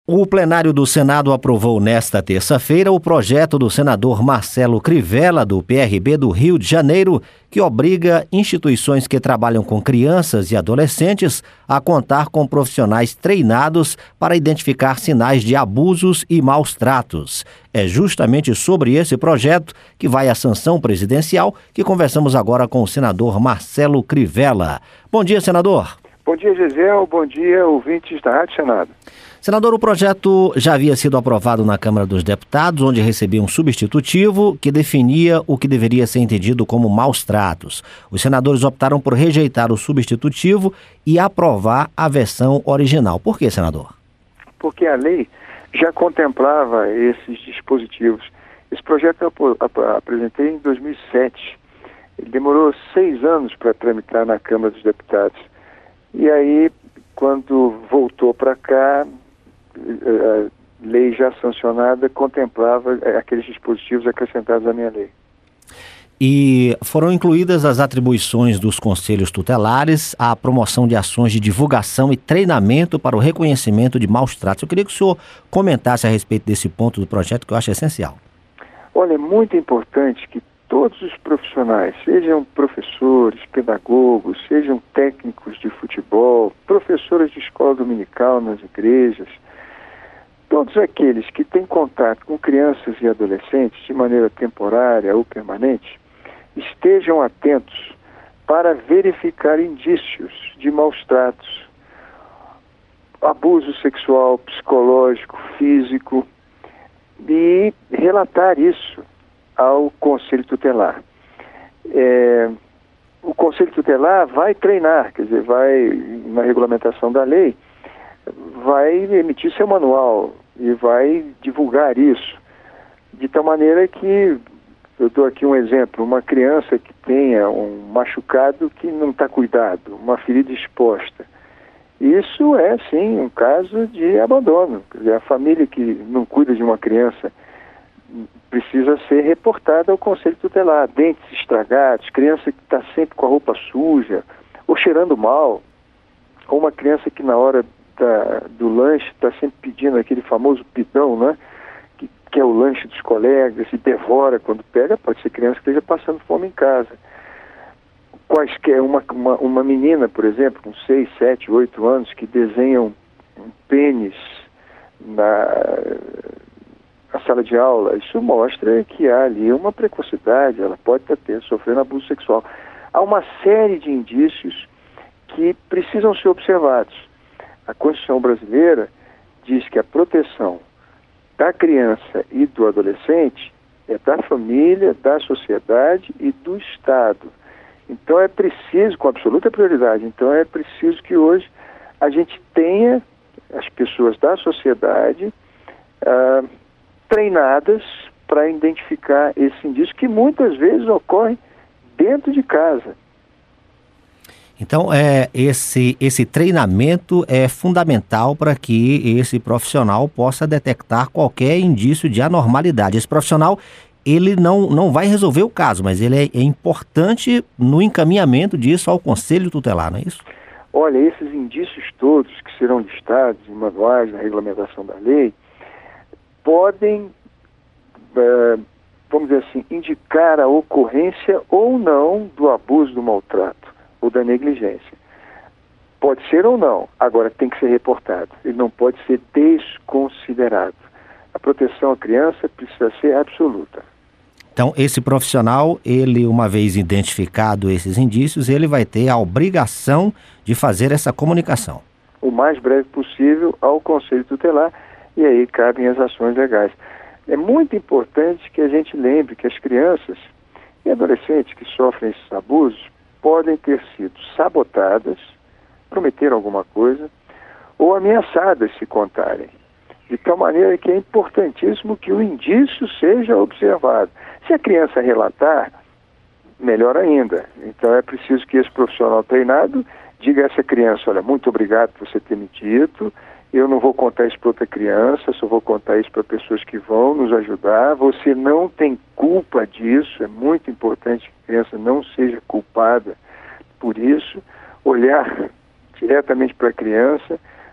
O plenário do Senado aprovou nesta terça-feira o projeto do senador Marcelo Crivella, do PRB do Rio de Janeiro, que obriga instituições que trabalham com crianças e adolescentes a contar com profissionais treinados para identificar sinais de abusos e maus tratos. É justamente sobre esse projeto, que vai à sanção presidencial, que conversamos agora com o senador Marcelo Crivella. Bom dia, senador. Bom dia, Gisele. Bom dia, ouvintes da Rádio Senado. Senador, o projeto já havia sido aprovado na Câmara dos Deputados, onde recebia um substitutivo que definia o que deveria ser entendido como maus tratos. Os senadores optaram por rejeitar o substitutivo e aprovar a versão original. Por quê, senador? Porque a lei já contemplava esses dispositivos. Esse projeto eu apresentei em 2007. Ele demorou 6 anos para tramitar na Câmara dos Deputados. E aí, quando voltou para cá, a lei já sancionada contemplava aqueles dispositivos acrescentados à minha lei. E foram incluídas as atribuições dos conselhos tutelares à promoção de ações de divulgação e treinamento para o reconhecimento de maus tratos. Eu queria que o senhor comentasse a respeito desse ponto do projeto, que eu acho essencial. Olha, é muito importante que todos os profissionais, sejam professores, pedagogos, sejam técnicos de futebol, professores de escola dominical nas igrejas, todos aqueles que têm contato com crianças e adolescentes de maneira temporária ou permanente, estejam atentos para verificar indícios de maus tratos, abuso sexual, psicológico, físico, e relatar isso ao Conselho Tutelar. O Conselho Tutelar vai treinar, quer dizer, vai, na regulamentação da lei, vai emitir seu manual e vai divulgar isso, de tal maneira que, eu dou aqui um exemplo, uma criança que tenha um machucado que não está cuidado, uma ferida exposta, isso é, sim, um caso de abandono. Quer dizer, a família que não cuida de uma criança precisa ser reportada ao Conselho Tutelar. Dentes estragados, criança que está sempre com a roupa suja, ou cheirando mal, ou uma criança que na hora do lanche está sempre pedindo aquele famoso pidão, né? Que é o lanche dos colegas, e devora quando pega, pode ser criança que esteja passando fome em casa. Quaisquer, uma menina, por exemplo, com 6, 7, 8 anos, que desenha um pênis na sala de aula, isso mostra que há ali uma precocidade, ela pode estar sofrendo abuso sexual. Há uma série de indícios que precisam ser observados. A Constituição brasileira diz que a proteção da criança e do adolescente é da família, da sociedade e do Estado. Então é preciso, com absoluta prioridade, então é preciso que hoje a gente tenha as pessoas da sociedade treinadas para identificar esse indício que muitas vezes ocorre dentro de casa. Então, esse treinamento é fundamental para que esse profissional possa detectar qualquer indício de anormalidade. Esse profissional, ele não vai resolver o caso, mas ele é importante no encaminhamento disso ao Conselho Tutelar, não é isso? Olha, esses indícios todos que serão listados em manuais, na regulamentação da lei, podem, vamos dizer assim, indicar a ocorrência ou não do abuso, do maltrato ou da negligência. Pode ser ou não, agora tem que ser reportado. Ele não pode ser desconsiderado. A proteção à criança precisa ser absoluta. Então, esse profissional, ele, uma vez identificado esses indícios, ele vai ter a obrigação de fazer essa comunicação. O mais breve possível ao Conselho Tutelar, e aí cabem as ações legais. É muito importante que a gente lembre que as crianças e adolescentes que sofrem esses abusos podem ter sido sabotadas, prometeram alguma coisa, ou ameaçadas se contarem. De tal maneira que é importantíssimo que o indício seja observado. Se a criança relatar, melhor ainda. Então é preciso que esse profissional treinado diga a essa criança, olha, muito obrigado por você ter me dito, eu não vou contar isso para outra criança, só vou contar isso para pessoas que vão nos ajudar, você não tem culpa disso, é muito importante que a criança não seja culpada por isso, olhar diretamente para a criança,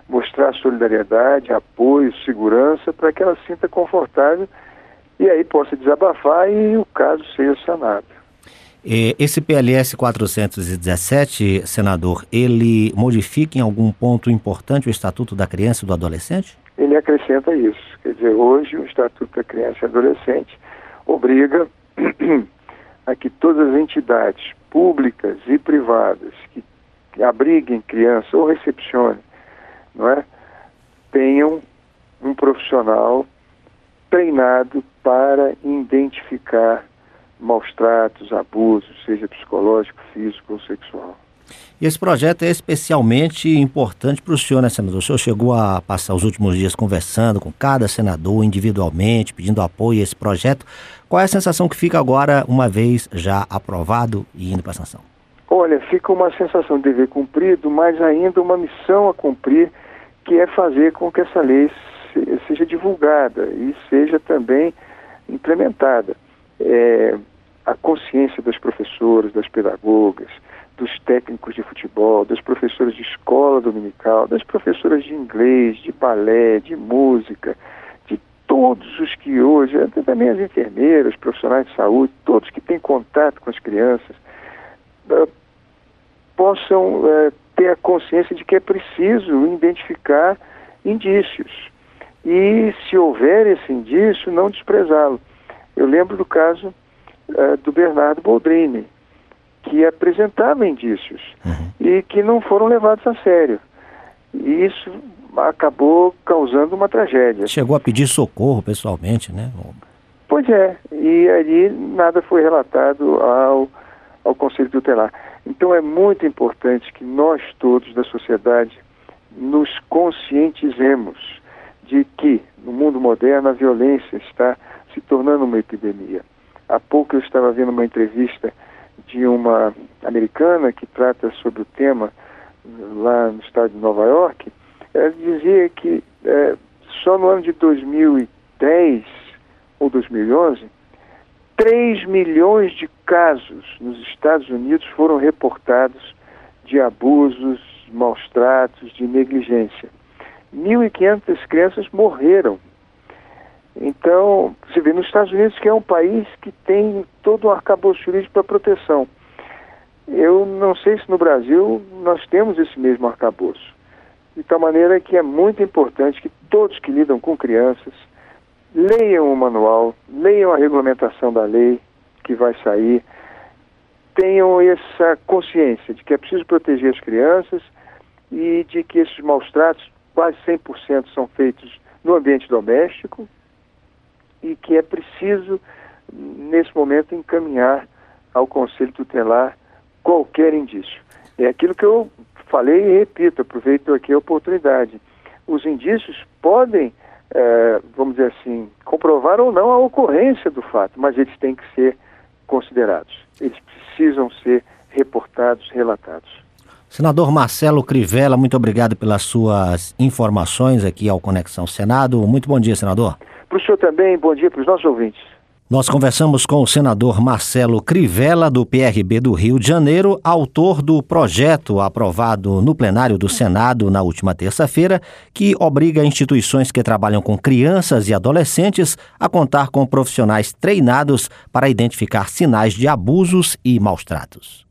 mostrar solidariedade, apoio, segurança, para que ela se sinta confortável e aí possa desabafar e o caso seja sanado. Esse PLS 417, senador, ele modifica em algum ponto importante o Estatuto da Criança e do Adolescente? Ele acrescenta isso. Quer dizer, hoje o Estatuto da Criança e Adolescente obriga a que todas as entidades públicas e privadas que abriguem criança ou recepcionem, não é, tenham um profissional treinado para identificar maus tratos, abusos, seja psicológico, físico ou sexual. E esse projeto é especialmente importante para o senhor, né, senador? O senhor chegou a passar os últimos dias conversando com cada senador individualmente, pedindo apoio a esse projeto. Qual é a sensação que fica agora, uma vez já aprovado e indo para a sanção? Olha, fica uma sensação de dever cumprido, mas ainda uma missão a cumprir, que é fazer com que essa lei seja divulgada e seja também implementada. A consciência das professoras, das pedagogas, dos técnicos de futebol, das professoras de escola dominical, das professoras de inglês, de balé, de música, de todos os que hoje, até também as enfermeiras, profissionais de saúde, todos que têm contato com as crianças, possam ter a consciência de que é preciso identificar indícios. E, se houver esse indício, não desprezá-lo. Eu lembro do caso do Bernardo Boldrini, que apresentava indícios e que não foram levados a sério. E isso acabou causando uma tragédia. Chegou a pedir socorro pessoalmente, né? Pois é, e ali nada foi relatado ao Conselho Tutelar. Então é muito importante que nós todos da sociedade nos conscientizemos de que no mundo moderno a violência está se tornando uma epidemia. Há pouco eu estava vendo uma entrevista de uma americana que trata sobre o tema lá no estado de Nova York. Ela dizia que só no ano de 2010 ou 2011, 3 milhões de casos nos Estados Unidos foram reportados de abusos, maus tratos, de negligência. 1.500 crianças morreram. Então, você vê, nos Estados Unidos, que é um país que tem todo um arcabouço jurídico para proteção. Eu não sei se no Brasil nós temos esse mesmo arcabouço. De tal maneira que é muito importante que todos que lidam com crianças leiam o manual, leiam a regulamentação da lei que vai sair, tenham essa consciência de que é preciso proteger as crianças e de que esses maus tratos, quase 100% são feitos no ambiente doméstico, e que é preciso, nesse momento, encaminhar ao Conselho Tutelar qualquer indício. É aquilo que eu falei e repito, aproveito aqui a oportunidade. Os indícios podem, vamos dizer assim, comprovar ou não a ocorrência do fato, mas eles têm que ser considerados. Eles precisam ser reportados, relatados. Senador Marcelo Crivella, muito obrigado pelas suas informações aqui ao Conexão Senado. Muito bom dia, senador. Para o senhor também, bom dia para os nossos ouvintes. Nós conversamos com o senador Marcelo Crivella, do PRB do Rio de Janeiro, autor do projeto aprovado no plenário do Senado na última terça-feira, que obriga instituições que trabalham com crianças e adolescentes a contar com profissionais treinados para identificar sinais de abusos e maus tratos.